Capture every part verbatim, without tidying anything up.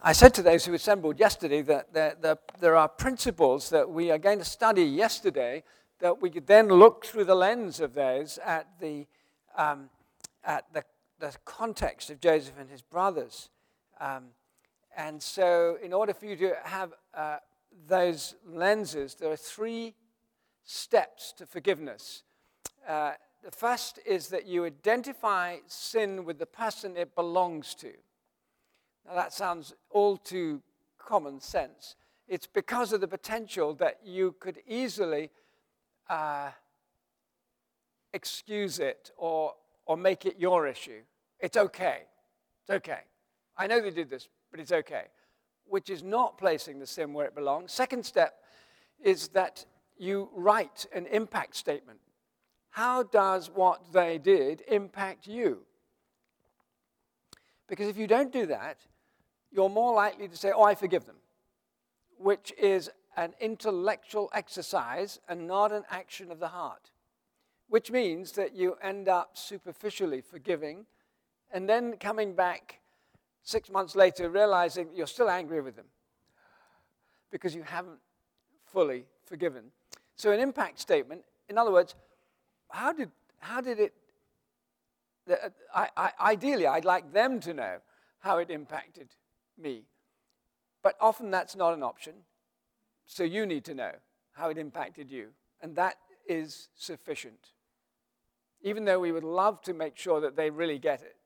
I said to those who assembled yesterday that there, there, there are principles that we are going to study yesterday that we could then look through the lens of those at the um, at the, the context of Joseph and his brothers. Um, and so in order for you to have uh, those lenses, there are three steps to forgiveness. Uh, the first is that you identify sin with the person it belongs to. Now that sounds all too common sense. It's because of the potential that you could easily uh, excuse it or, or make it your issue. It's okay. It's okay. I know they did this, but it's okay. Which is not placing the sin where it belongs. Second step is that you write an impact statement. How does what they did impact you? Because if you don't do that, you're more likely to say, oh, I forgive them, which is an intellectual exercise and not an action of the heart, which means that you end up superficially forgiving and then coming back six months later realizing you're still angry with them because you haven't fully forgiven. So an impact statement, in other words, how did how did it, I, I, ideally I'd like them to know how it impacted me. But often that's not an option. So you need to know how it impacted you. And that is sufficient. Even though we would love to make sure that they really get it.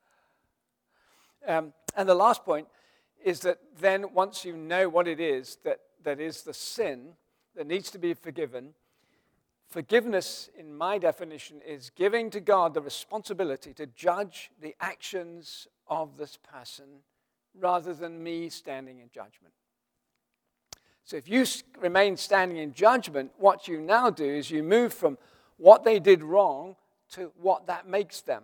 Um, and the last point is that then once you know what it is that, that is the sin that needs to be forgiven, forgiveness, in my definition, is giving to God the responsibility to judge the actions of this person rather than me standing in judgment. So if you remain standing in judgment, what you now do is you move from what they did wrong to what that makes them.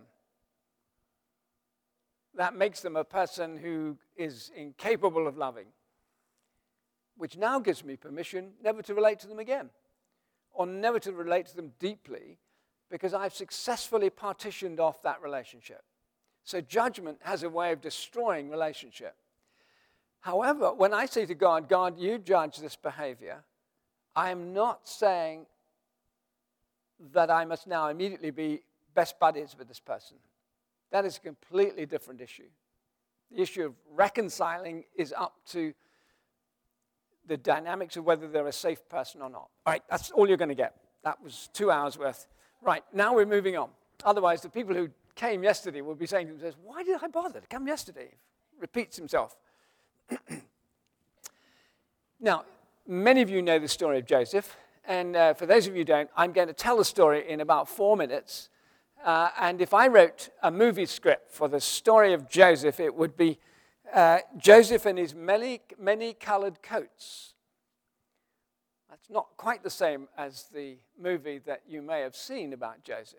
That makes them a person who is incapable of loving, which now gives me permission never to relate to them again, or never to relate to them deeply, because I've successfully partitioned off that relationship. So judgment has a way of destroying relationship. However, when I say to God, God, you judge this behavior, I am not saying that I must now immediately be best buddies with this person. That is a completely different issue. The issue of reconciling is up to the dynamics of whether they're a safe person or not. All right, that's all you're going to get. That was two hours worth. Right, now we're moving on. Otherwise, the people who came yesterday will be saying to themselves, why did I bother to come yesterday? Repeats himself. Now, many of you know the story of Joseph, and uh, for those of you who don't, I'm going to tell the story in about four minutes. Uh, and if I wrote a movie script for the story of Joseph, it would be uh, Joseph and his many, many colored coats. That's not quite the same as the movie that you may have seen about Joseph.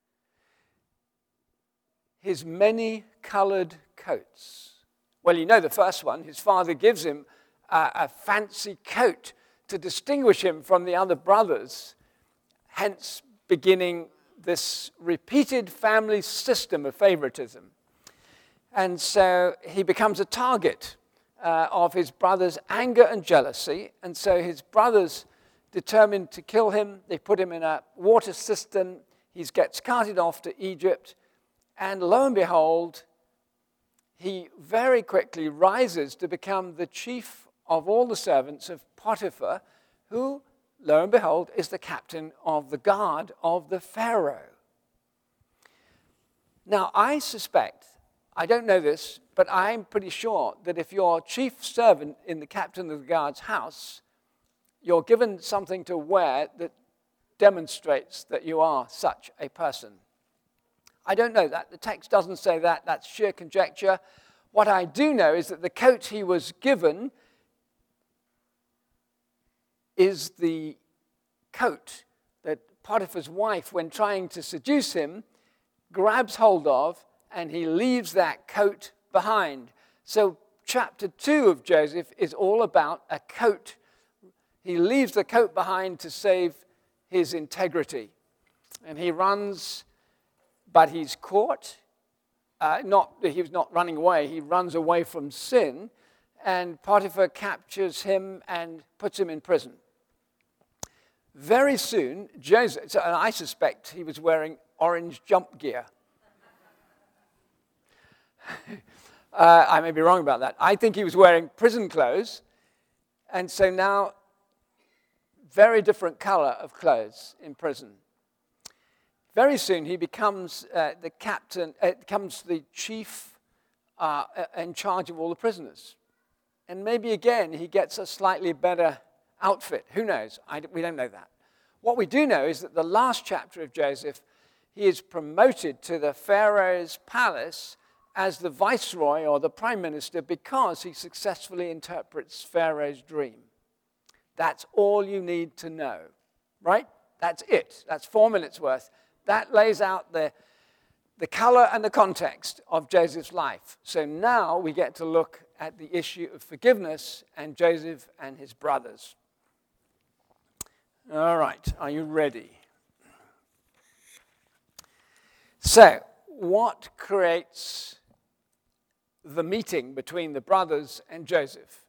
His many colored coats. Well, you know the first one. His father gives him a, a fancy coat to distinguish him from the other brothers, hence beginning this repeated family system of favoritism. And so he becomes a target uh, of his brother's anger and jealousy. And so his brothers determined to kill him. They put him in a water cistern. He gets carted off to Egypt. And lo and behold, he very quickly rises to become the chief of all the servants of Potiphar, who, lo and behold, is the captain of the guard of the Pharaoh. Now, I suspect, I don't know this, but I'm pretty sure that if you're chief servant in the captain of the guard's house, you're given something to wear that demonstrates that you are such a person. I don't know that. The text doesn't say that. That's sheer conjecture. What I do know is that the coat he was given is the coat that Potiphar's wife, when trying to seduce him, grabs hold of, and he leaves that coat behind. So chapter two of Joseph is all about a coat. He leaves the coat behind to save his integrity. And he runs, but he's caught. Uh, not he was not running away. He runs away from sin, and Potiphar captures him and puts him in prison. Very soon, Joseph, so, and I suspect he was wearing orange jump gear. uh, I may be wrong about that. I think he was wearing prison clothes, and so now, very different color of clothes in prison. Very soon, he becomes uh, the captain, uh, becomes the chief uh, in charge of all the prisoners. And maybe again, he gets a slightly better outfit. Who knows? I, we don't know that. What we do know is that the last chapter of Joseph, he is promoted to the Pharaoh's palace as the viceroy or the prime minister because he successfully interprets Pharaoh's dream. That's all you need to know, right? That's it. That's four minutes worth. That lays out the, the color and the context of Joseph's life. So now we get to look at the issue of forgiveness and Joseph and his brothers. All right, are you ready? So, what creates the meeting between the brothers and Joseph?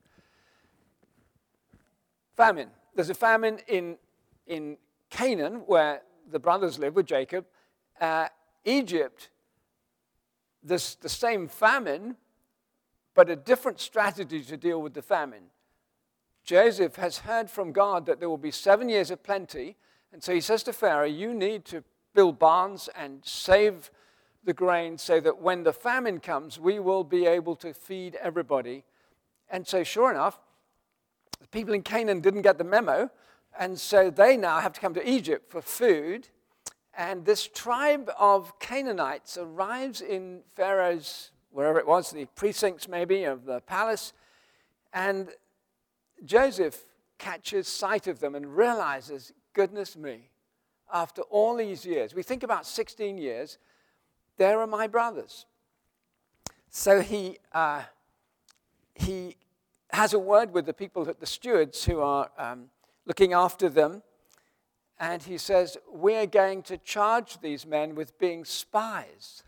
Famine. There's a famine in, in Canaan where the brothers live with Jacob. Uh, Egypt, there's the same famine, but a different strategy to deal with the famine. Joseph has heard from God that there will be seven years of plenty, and so he says to Pharaoh, you need to build barns and save the grain so that when the famine comes, we will be able to feed everybody. And so sure enough, the people in Canaan didn't get the memo, and so they now have to come to Egypt for food. And this tribe of Canaanites arrives in Pharaoh's, wherever it was, the precincts maybe of the palace, and Joseph catches sight of them and realizes, goodness me, after all these years, we think about sixteen years, there are my brothers. So he uh, he has a word with the people, the stewards who are um, looking after them, and he says, we're going to charge these men with being spies.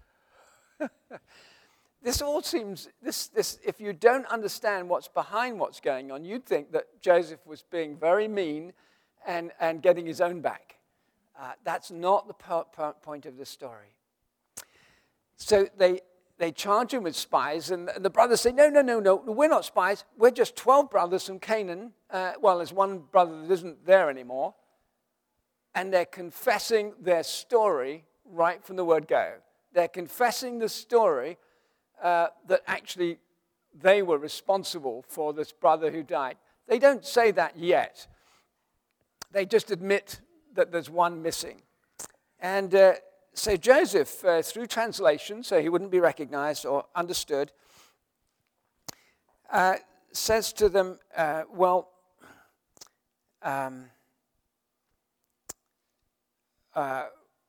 This all seems, this, this, if you don't understand what's behind what's going on, you'd think that Joseph was being very mean and, and getting his own back. Uh, that's not the po- po- point of the story. So they, they charge him with spies, and, and the brothers say, no, no, no, no, we're not spies. We're just twelve brothers from Canaan. Uh, well, there's one brother that isn't there anymore. And they're confessing their story right from the word go. They're confessing the story Uh, that actually they were responsible for this brother who died. They don't say that yet. They just admit that there's one missing. And uh, so Joseph, uh, through translation, so he wouldn't be recognized or understood, uh, says to them, uh, well, um, uh,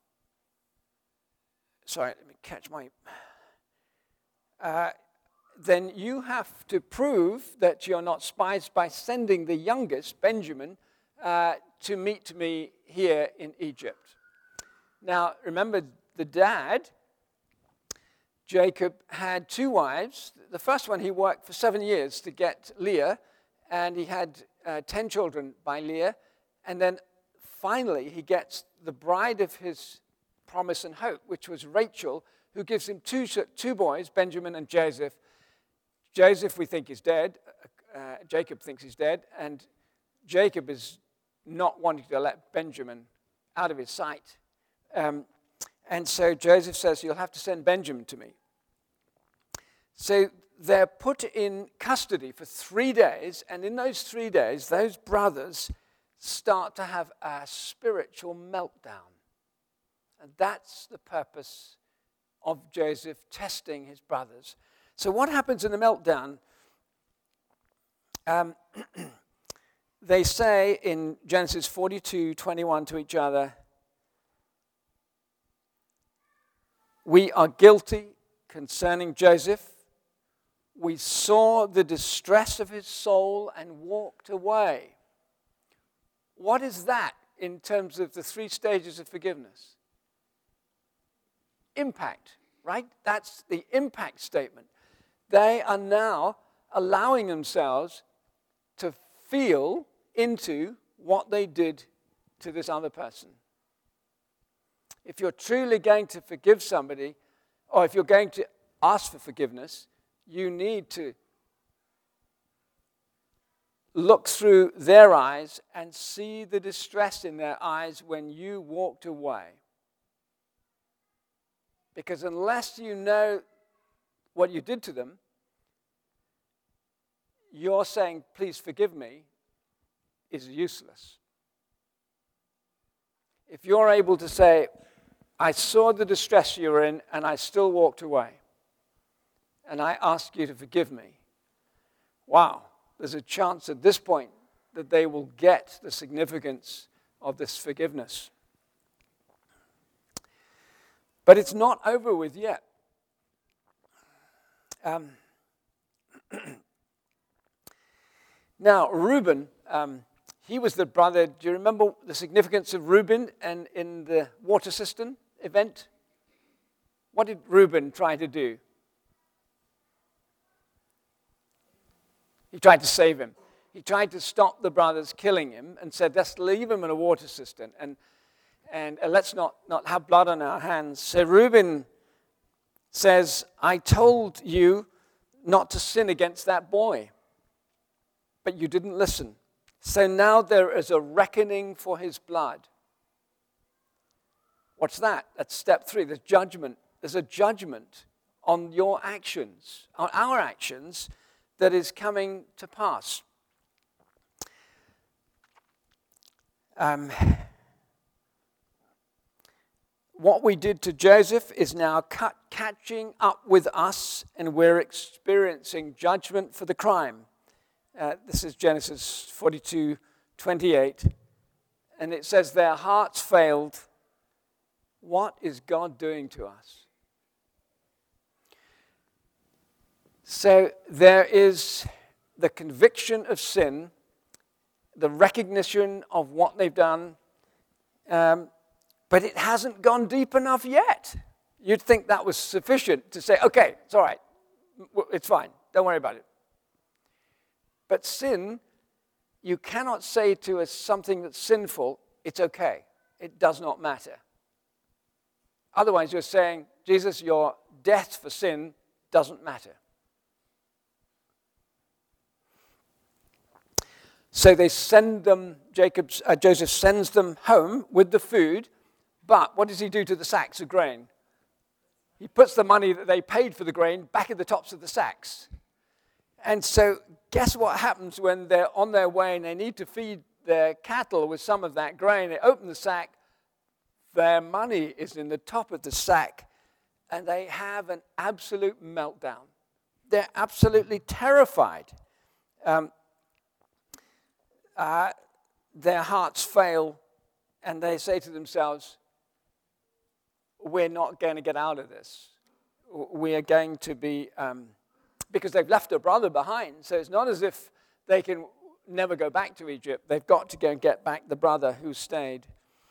sorry, let me catch my... Uh, then you have to prove that you're not spies by sending the youngest, Benjamin, uh, to meet me here in Egypt. Now, remember, the dad, Jacob, had two wives. The first one, he worked for seven years to get Leah, and he had uh, ten children by Leah. And then finally, he gets the bride of his promise and hope, which was Rachel, who gives him two, two boys, Benjamin and Joseph. Joseph, we think, is dead. Uh, Jacob thinks he's dead. And Jacob is not wanting to let Benjamin out of his sight. Um, and so Joseph says, you'll have to send Benjamin to me. So they're put in custody for three days. And in those three days, those brothers start to have a spiritual meltdown. And that's the purpose of Joseph testing his brothers. So what happens in the meltdown? Um, they say in Genesis forty-two twenty-one to each other, we are guilty concerning Joseph. We saw the distress of his soul and walked away. What is that in terms of the three stages of forgiveness? Impact, right? That's the impact statement. They are now allowing themselves to feel into what they did to this other person. If you're truly going to forgive somebody, or if you're going to ask for forgiveness, you need to look through their eyes and see the distress in their eyes when you walked away. Because unless you know what you did to them, your saying, please forgive me, is useless. If you're able to say, I saw the distress you were in and I still walked away, and I ask you to forgive me, wow, there's a chance at this point that they will get the significance of this forgiveness. But it's not over with yet. Um, now, Reuben, um, he was the brother. Do you remember the significance of Reuben and in the water cistern event? What did Reuben try to do? He tried to save him. He tried to stop the brothers killing him and said, let's leave him in a water cistern and, and uh, let's not, not have blood on our hands. So Reuben says, I told you not to sin against that boy, but you didn't listen. So now there is a reckoning for his blood. What's that? That's step three. There's judgment. There's a judgment on your actions, on our actions, that is coming to pass. Um, what we did to Joseph is now cut, catching up with us, and we're experiencing judgment for the crime. Uh, this is Genesis forty-two twenty-eight, and it says, their hearts failed. What is God doing to us? So there is the conviction of sin, the recognition of what they've done, um, but it hasn't gone deep enough yet. You'd think that was sufficient to say, okay, it's all right, it's fine, don't worry about it. But sin, you cannot say to us something that's sinful, it's okay, it does not matter. Otherwise you're saying, Jesus, your death for sin doesn't matter. So they send them, Jacob's, uh, Joseph sends them home with the food, but what does he do to the sacks of grain? He puts the money that they paid for the grain back in the tops of the sacks. And so guess what happens when they're on their way and they need to feed their cattle with some of that grain? They open the sack, their money is in the top of the sack, and they have an absolute meltdown. They're absolutely terrified. Um, Uh, their hearts fail, and they say to themselves, we're not going to get out of this. We are going to be, um, because they've left a brother behind, so it's not as if they can never go back to Egypt. They've got to go and get back the brother who stayed.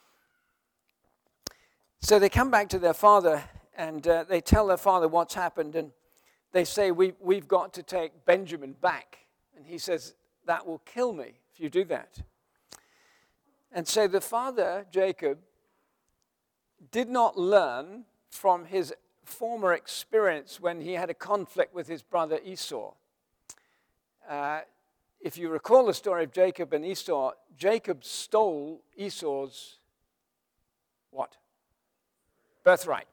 So they come back to their father, and uh, they tell their father what's happened, and they say, we, we've got to take Benjamin back. And he says, that will kill me if you do that. And so the father, Jacob, did not learn from his former experience when he had a conflict with his brother Esau. Uh, if you recall the story of Jacob and Esau, Jacob stole Esau's what? Birthright.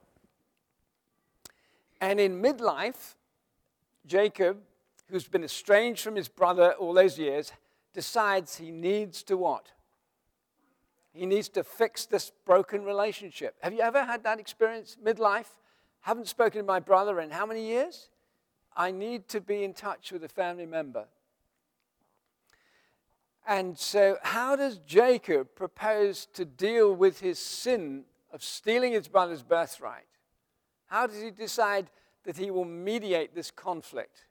And in midlife, Jacob, who's been estranged from his brother all those years, decides he needs to what? He needs to fix this broken relationship. Have you ever had that experience, midlife? Haven't spoken to my brother in how many years? I need to be in touch with a family member. And so how does Jacob propose to deal with his sin of stealing his brother's birthright? How does he decide that he will mediate this conflict?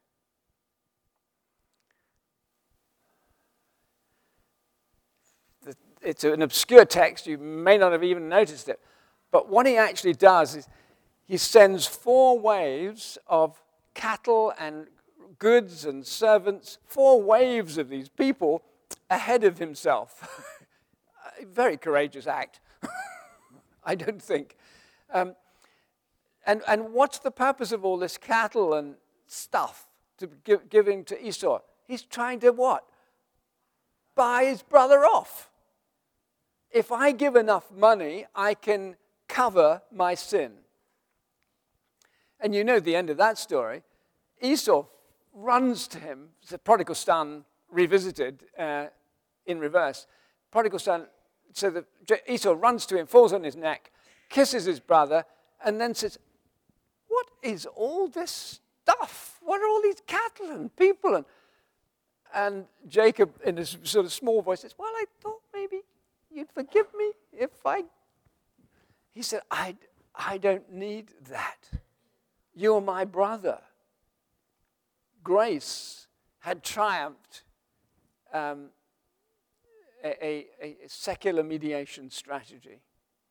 It's an obscure text. You may not have even noticed it. But what he actually does is he sends four waves of cattle and goods and servants, four waves of these people ahead of himself. A very courageous act, I don't think. Um, and, and what's the purpose of all this cattle and stuff to give, giving to Esau? He's trying to what? Buy his brother off. If I give enough money, I can cover my sin. And you know the end of that story. Esau runs to him. It's the prodigal son revisited uh, in reverse. Prodigal son, so that Esau runs to him, falls on his neck, kisses his brother, and then says, what is all this stuff? What are all these cattle and people? And, and Jacob, in a sort of small voice, says, well, I thought maybe you'd forgive me if I... He said, I, I don't need that. You're my brother. Grace had triumphed um, a, a, a secular mediation strategy.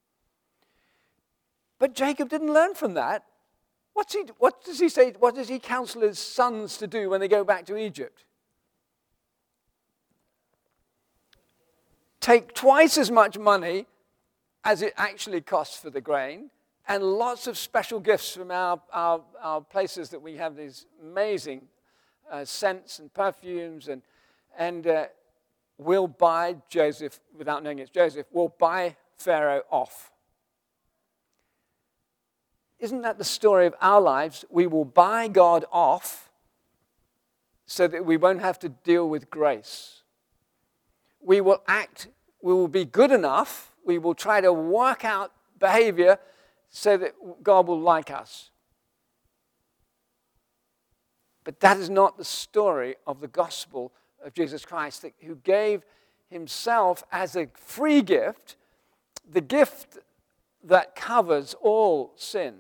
But Jacob didn't learn from that. What's he, what does he say? What does he counsel his sons to do when they go back to Egypt? Take twice as much money as it actually costs for the grain, and lots of special gifts from our, our, our places that we have these amazing uh, scents and perfumes, and, and uh, we'll buy Joseph, without knowing it's Joseph, we'll buy Pharaoh off. Isn't that the story of our lives? We will buy God off so that we won't have to deal with grace. We will act, we will be good enough, we will try to work out behavior so that God will like us. But that is not the story of the gospel of Jesus Christ, who gave himself as a free gift, the gift that covers all sin.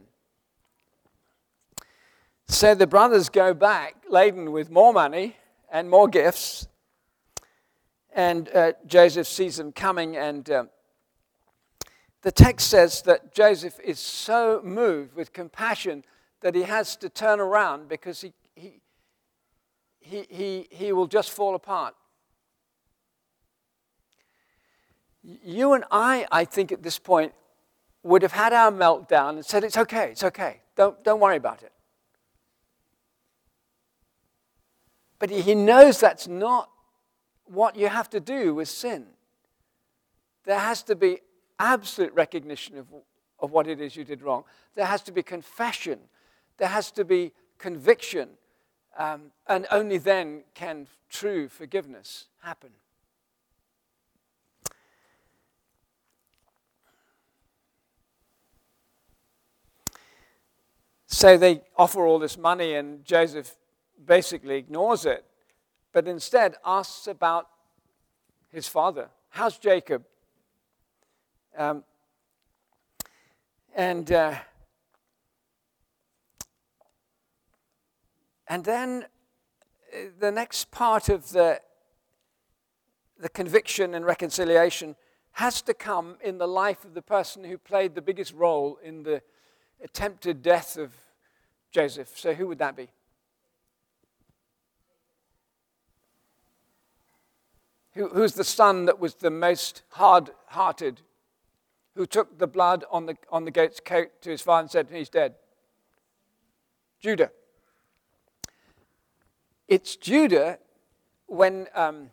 So the brothers go back laden with more money and more gifts, and uh, Joseph sees them coming, and uh, the text says that Joseph is so moved with compassion that he has to turn around because he he he he, he will just fall apart. You and I, I think at this point, would have had our meltdown and said, it's okay, it's okay, don't, don't worry about it. But he knows that's not what you have to do with sin. There has to be absolute recognition of, of what it is you did wrong. There has to be confession. There has to be conviction. Um, and only then can true forgiveness happen. So they offer all this money, and Joseph basically ignores it, but instead asks about his father. How's Jacob? Um, and uh, and then the next part of the the conviction and reconciliation has to come in the life of the person who played the biggest role in the attempted death of Joseph. So who would that be? Who, who's the son that was the most hard-hearted? Who took the blood on the on the goat's coat to his father and said, he's dead? Judah. It's Judah when um,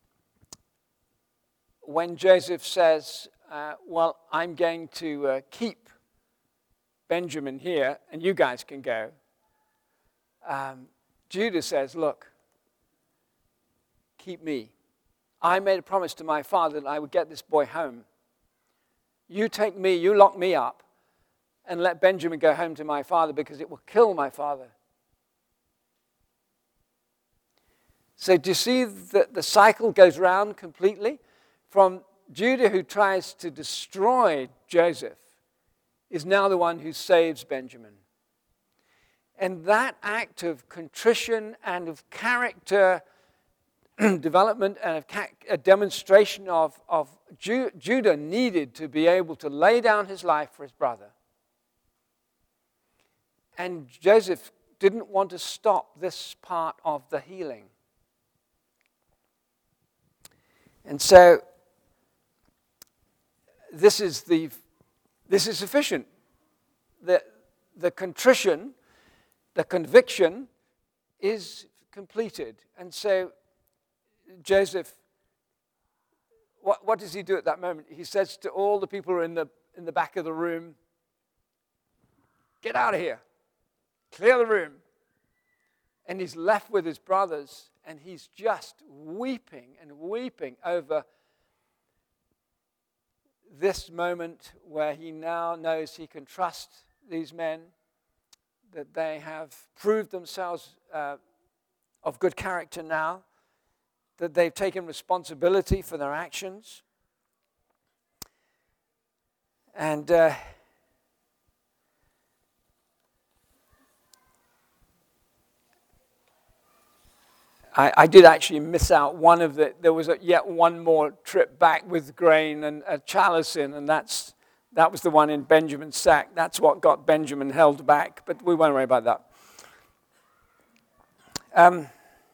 when Joseph says, uh, well, I'm going to uh, keep Benjamin here, and you guys can go. Um, Judah says, look, keep me. I made a promise to my father that I would get this boy home. You take me, you lock me up, and let Benjamin go home to my father because it will kill my father. So do you see that the cycle goes round completely? From Judah, who tries to destroy Joseph, is now the one who saves Benjamin. And that act of contrition and of character development and of ca- a demonstration of, of Ju- Judah needed to be able to lay down his life for his brother. And Joseph didn't want to stop this part of the healing. And so this is the this is sufficient. The, the contrition, the conviction is completed. And so Joseph, what, what does he do at that moment? He says to all the people who are in the in the back of the room, "Get out of here. Clear the room." And he's left with his brothers, and he's just weeping and weeping over this moment where he now knows he can trust these men, that they have proved themselves uh, of good character now, that they've taken responsibility for their actions. And uh, I, I did actually miss out one of the, there was a, yet one more trip back with grain and a chalice in, and that's that was the one in Benjamin's sack. That's what got Benjamin held back, but we won't worry about that. Um,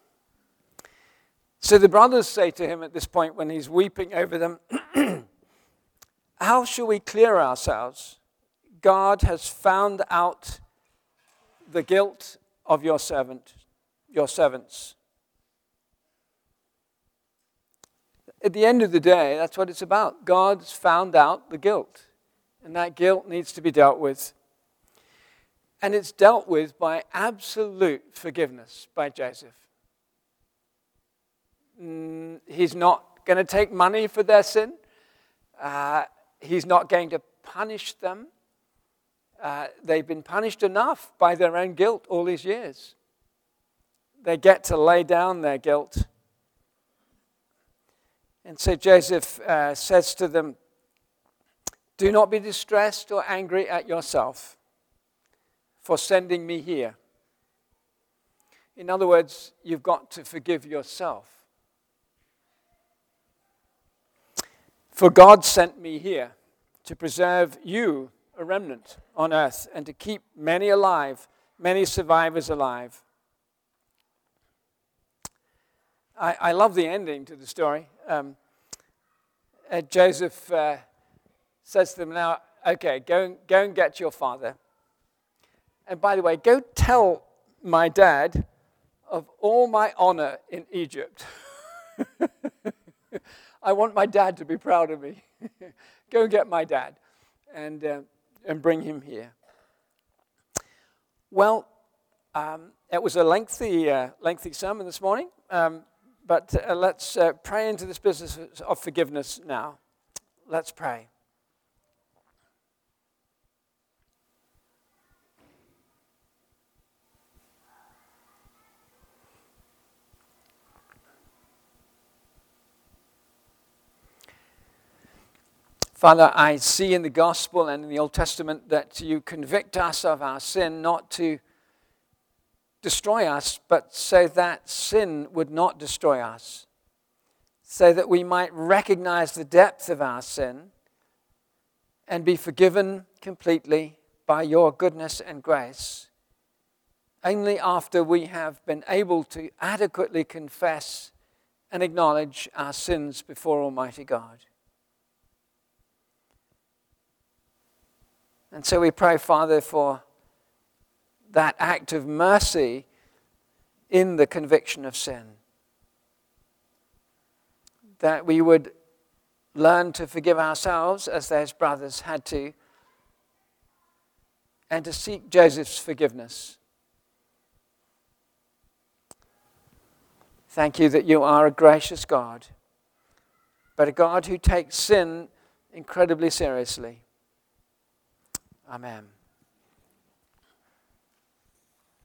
so the brothers say to him at this point when he's weeping over them, "How shall we clear ourselves? God has found out the guilt of your servant, your servants." At the end of the day, that's what it's about. God's found out the guilt, and that guilt needs to be dealt with. And it's dealt with by absolute forgiveness by Joseph. Mm, he's not going to take money for their sin. Uh, he's not going to punish them. Uh, they've been punished enough by their own guilt all these years. They get to lay down their guilt. And so Joseph uh, says to them, "Do not be distressed or angry at yourself for sending me here." In other words, you've got to forgive yourself. "For God sent me here to preserve you, a remnant on earth, and to keep many alive, many survivors alive." I, I love the ending to the story. Um, uh, Joseph uh, says to them, "Now, okay, go and, go and get your father. And by the way, go tell my dad of all my honor in Egypt. I want my dad to be proud of me. Go and get my dad and, uh, and bring him here." Well, um, it was a lengthy, uh, lengthy sermon this morning. Um, But uh, let's uh, pray into this business of forgiveness now. Let's pray. Father, I see in the gospel and in the Old Testament that you convict us of our sin, not to destroy us, but so that sin would not destroy us, so that we might recognize the depth of our sin and be forgiven completely by your goodness and grace, only after we have been able to adequately confess and acknowledge our sins before Almighty God. And so we pray, Father, for that act of mercy in the conviction of sin. That we would learn to forgive ourselves as those brothers had to, and to seek Joseph's forgiveness. Thank you that you are a gracious God, but a God who takes sin incredibly seriously. Amen.